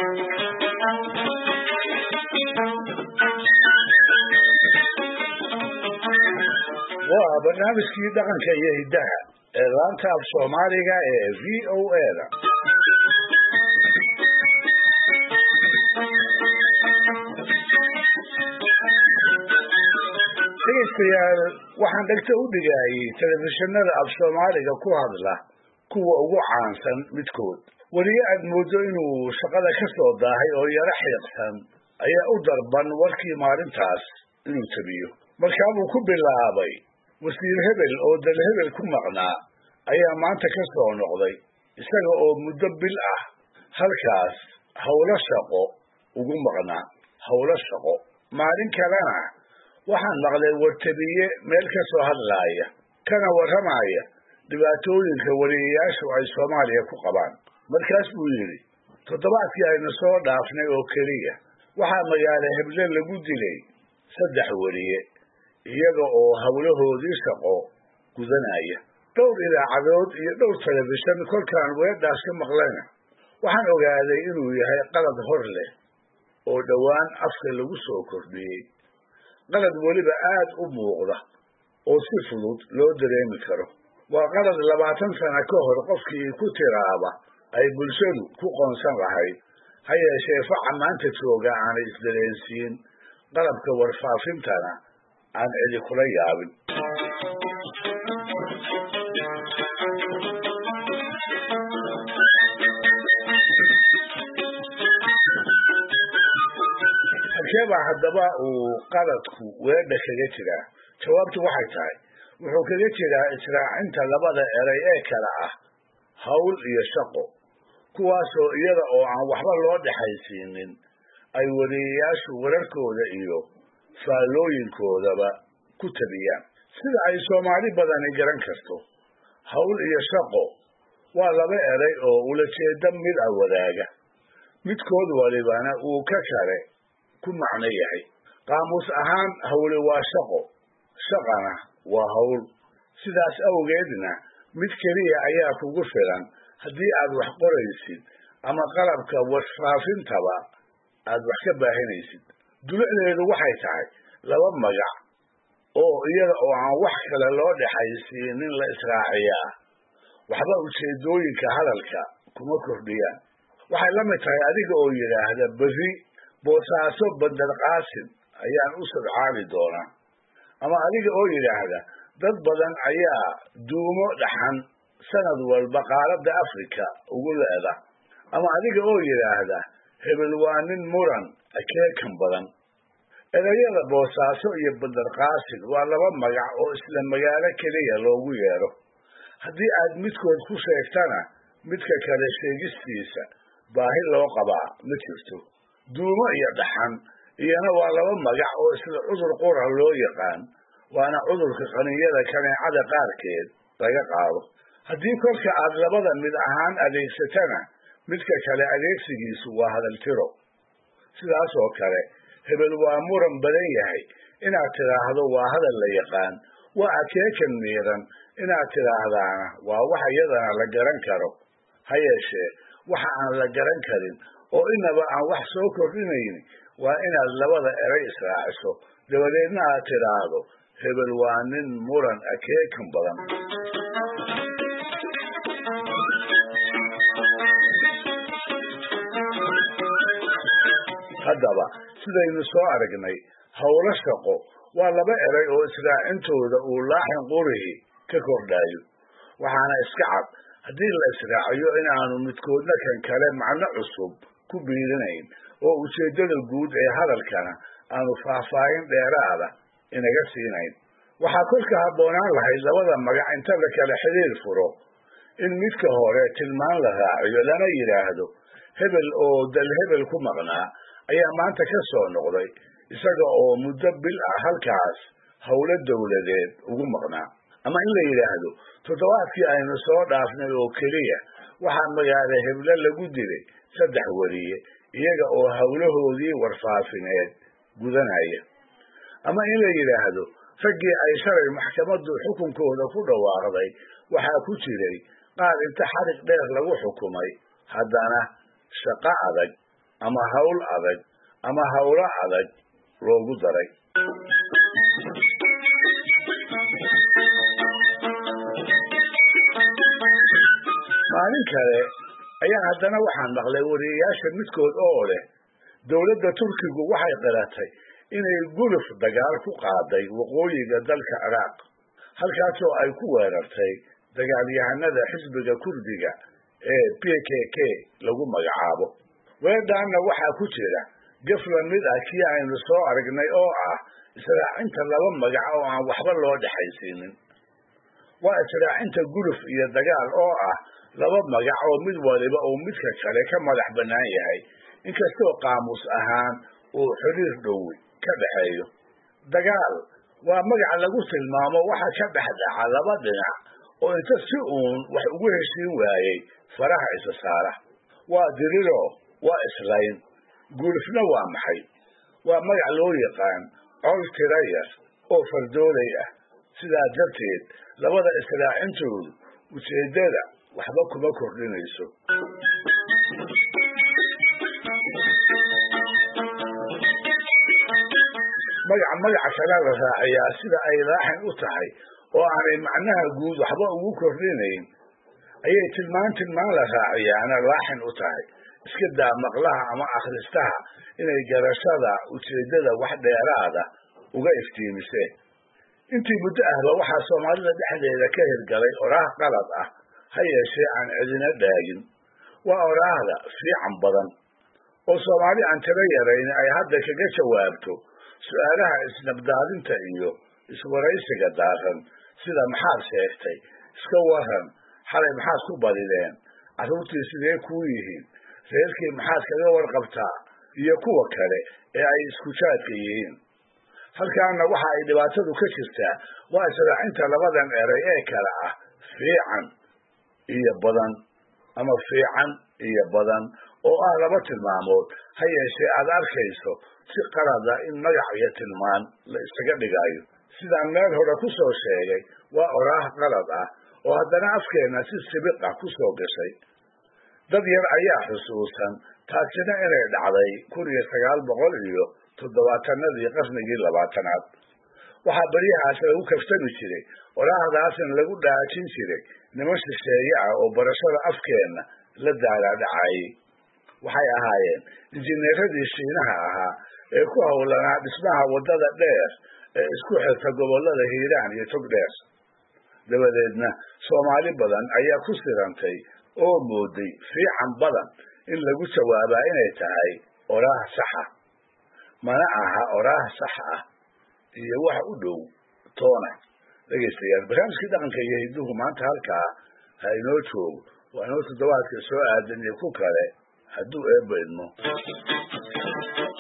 waa barnaamijkii dhaqanka iyo hiddaha ee laanta af Soomaaliga ee VOA-da. Dhegeystayaal, waxaan dhegta u dhigayay telefishinada af Soomaaliga ku hadla kuwa ugu caansan midkood. Wariye aad moodo inuu shaqada ka soo daahay oo yara xiiqsan ayaa u darban warkii maalintaas inuu tabiyo. Markaa uu ku bilaabay wasiir hebel oo dal hebel ku maqnaa ayaa maanta ka soo noqday isaga oo muddo bil ah halkaas hawlo shaqo ugu maqnaa. Maalin kalena waxaan maqlay wartabiye meel ka soo hadlaaya kana warramaya dhibaatooyinka wariyeyaashu ay Soomaaliya ku qabaan. Markaas buu yidhi, toddobaadkii aynu soo dhaafnay oo keliya waxaa magaalo heble lagu dilay 3 wariye iyaga oo hawlahoodii shaqo gudanaya. Dhowr idaacadood iyo dhowr telefishan kolkaan weedhaas ka maqlayna waxaan ogaaday inuu yahay qalad hor leh oo dhowaan afka lagu soo kordhiyey. qalad weliba aad u muuqda oo si fudud loo dareemi karo. waa qalad 20 sano ka hor qofkii ku tiraaba ay bulshadu ku qoonsan lahayd. ha yeeshee faca maanta jooga aanay isdareensiin qalabka warfaafintana aan cidi kula yaabin. halkeebaa haddaba uu qaladku weedha kaga jiraa? jawaabtu waxay tahay wuxuu kaga jiraa israacinta labada eray ee kala ah hawl iyo shaqo, kuwaasoo iyada oo aan waxba loo dhexaysiinin ay wariyeyaashu wararkooda iyo faallooyinkoodaba ku tabiyaan. sida ay Soomaali badani garan karto, hawl iyo shaqo waa laba eray oo ulajeeda mid ah wadaaga, midkood walibana uu ka kale ku macno yahay. qaamuus ahaan hawli waa shaqo, shaqana waa hawl. sidaas awgeedna mid keliya ayaa kugu filan haddii aad wax qoraysid ama qalabka warfaafintaba aad wax ka baahinaysid. dulucdeedu waxay tahay laba magac oo iyada oo aan wax kale loo dhexaysiinin la israaciyaa waxba ujeedooyinka hadalka kuma kordhiyaan. waxay la mid tahay adiga oo yidhaahda berri Boosaaso Bandar Qaasim ayaan u sodcaali doonaa, ama adiga oo yidhaahda dad badan ayaa duumo dhaxan sanad walba qaaradda Afrika ugu leeda, ama adiga oo yidhaahda hebel waa nin muran akeekan badan. erayada Boosaaso iyo Bandar Qaasim waa laba magac oo isla magaalo keliya loogu yeero. haddii aad midkood ku sheegtana midka kale sheegistiisa baahi loo qabaa ma jirto. duumo iyo dhaxan iyana waa laba magac oo isla cudur qura loo yaqaan, waana cudurka qaninyada kaneecada qaarkeed laga qaado. haddii kolka aad labada mid ahaan adeegsatana midka kale adeegsigiisu waa hadal tiro. sidaas oo kale hebel waa muran badan yahay inaad tidhaahdo waa hadal la yaqaan. waa akeekan miiran inaad tidhaahdaana waa wax iyadana la garan karo. ha yeeshee waxa aan la garan karin oo inaba aan wax soo kordhinayn waa inaad labada eray israaciso, dabadeedna aad tidhaahdo hebel waa nin muran akeekan badan. haddaba sidaynu soo aragnay, hawlo shaqo waa laba eray oo israacintooda uu laaxin qurihi ka kordhayo. waxaana iska cad haddii la israaciyo inaanu midkoodna kan kale macno cusub ku biirinayn oo ujeeddada guud ee hadalkana aanu faahfaahin dheeraada inaga siinayn. waxaa kolka habboonaan lahayd labada magac inta la kala xiriir furo in midka hore tilmaan la raaciyo, lana yidhaahdo hebel oo dal hebel ku maqnaa ayaa maanta ka soo noqday isaga oo muddo bil ah halkaas hawlo dawladeed ugu maqnaa. ama in la yidhaahdo toddobaadkii aynu soo dhaafnay oo keliya waxaa magaalo heble lagu dilay 3 wariye iyaga oo hawlahoodii warfaafineed gudanaya. ama in la yidhaahdo raggii ay shalay maxkamaddu xukunkooda ku dhawaaqday waxaa ku jiray qaar inta xarig dheer lagu xukumay haddana shaqo adag ama hawl adag ama hawlo adag loogu daray. maalin kale ayaa haddana waxaan maqlay wariyayaasha midkood oo leh dowladda Turkigu waxay qalatay inay guluf dagaal ku qaaday waqooyiga dalka Ciraaq, halkaasoo ay ku weerartay dagaalyahanada xisbiga Kurdiga ee PKK lagu magacaabo. weerarna waxaa ku jira gaf la mid ah kii aynu soo aragnay oo ah israacinta laba magac oo aan waxba loo dhaxaysiinin. waa israacinta guluf iyo dagaal oo ah laba magac oo mid waliba uu midka kale ka madax bannaan yahay, inkastoo qaamuus ahaan uu xiriir dhow ka dhaxeeyo. dagaal waa magac lagu tilmaamo waxa ka dhex dhaca laba dhinac oo inta si uun wax ugu heshiin waayey faraha isa saara. waa diriro, waa islayn. gulufna waa maxay? waa magac loo yaqaan col tira yar oo fardoolay ah. sidaa darteed labada israacintoodu ujeeddada waxba kuma kordhinayso. magaca kale la raaciyaa sida ay laaxin u tahay oo aanay macnaha guud waxba ugu kordhinayn ayay tilmaan la raaciyaana laaxin u tahay. iska daa maqlaha ama akhristaha inay garashada ujeeddada wax dheeraada uga iftiimiseen. intii muddo ahba waxaa Soomaalida dhexdeeda ka hirgalay oraah qalad ah, ha yeeshee aan cidina dhaagin. waa oraahda fiican badan oo Soomaali aan tiro yarayn ay hadda kaga jawaabto su'aalaha isnabdaadinta iyo iswaraysiga daaran, sida maxaad sheegtay, iska waran, xalay maxaad ku barideen, carruurtii sidee kuu yihiin, reerkii maxaad kaga warqabtaa, iyo kuwa kale ee ay isku jaadka yihiin. halkaana waxa ay dhibaatadu ka jirtaa waa israacinta labadan eray ee kala ah fiican iyo badan ama fiican iyo badan oo ah laba tilmaamood, ha yeeshee aad arkayso si qalada in magac iyo tilmaan la isaga dhigayo. sidaan meel hore ku soo sheegay, waa oraah qalad ah oo haddana afkeenna si sibiq ah ku soo gashay. dad yar ayaa xusuusan taasina inay dhacday 1970-adii qarnigii 20aad. waxaa baryahaas lagu kaftami jiray oraahdaasna lagu dhaajin jiray niman shisheeye ah oo barashada afkeenna la daalaadhacayay. waxay ahaayeen injineeradii Shiinaha ahaa ee ku howlanaa dhismaha waddada dheer ee isku xirta gobollada Hiiraan iyo Togdheer. dabadeedna Soomaali badan ayaa ku sirantay oo mooday fiican badan in lagu jawaabaa inay tahay oraah sax ah. mana aha oraah sax ah iyo wax u dhow toona. dhegaystayaal, barnaamijkii dhaqanka iyo hidduhu maanta halkaa ha inoo joogo. waa inoo toddobaadka soo aadan iyo ku kale hadduu eebba idmo.